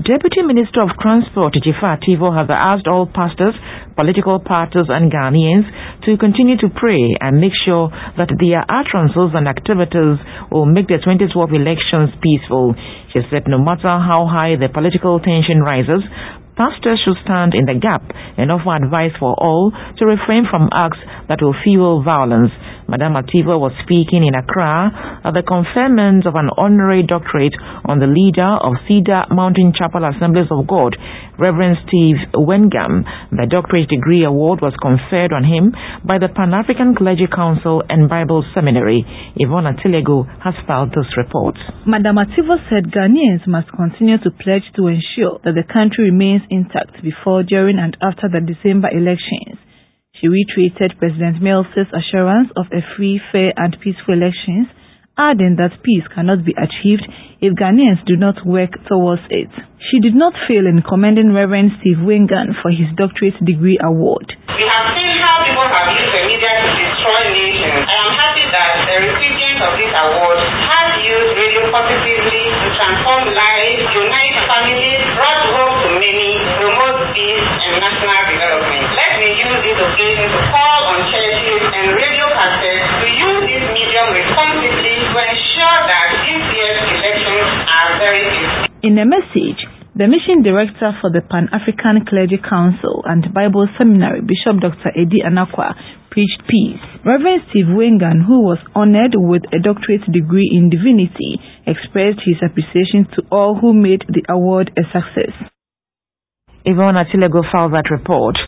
Deputy Minister of Transport, Jifa Ativo, has asked all pastors, political parties and Ghanaians to continue to pray and make sure that their utterances and activities will make the 2012 elections peaceful. She said no matter how high the political tension rises, pastors should stand in the gap and offer advice for all to refrain from acts that will fuel violence. Madam Ativo was speaking in Accra at the conferment of an honorary doctorate on the leader of Cedar Mountain Chapel Assemblies of God, Reverend Steve Wengam. The doctorate degree award was conferred on him by the Pan-African Clergy Council and Bible Seminary. Yvonne Atilego has filed this report. Madam Ativo said Ghanaians must continue to pledge to ensure that the country remains intact before, during and after the December elections. She reiterated President Mills' assurance of a free, fair and peaceful elections, adding that peace cannot be achieved if Ghanaians do not work towards it. She did not fail in commending Reverend Steve Wengam for his doctorate degree award. We have seen how people have used the media to destroy nations. I am happy that the recipient of this award has used radio positively to transform lives, unite families, brought hope to many, promote peace and national development. Let me use this occasion to call on churches and radio cassettes to use this medium responsibly to ensure that this year's elections are very peaceful. In a message, the Mission Director for the Pan-African Clergy Council and Bible Seminary, Bishop Dr. Eddie Anakwa, preached peace. Reverend Steve Wengam, who was honored with a doctorate degree in divinity, expressed his appreciation to all who made the award a success. Yvonne Atilego filed that report.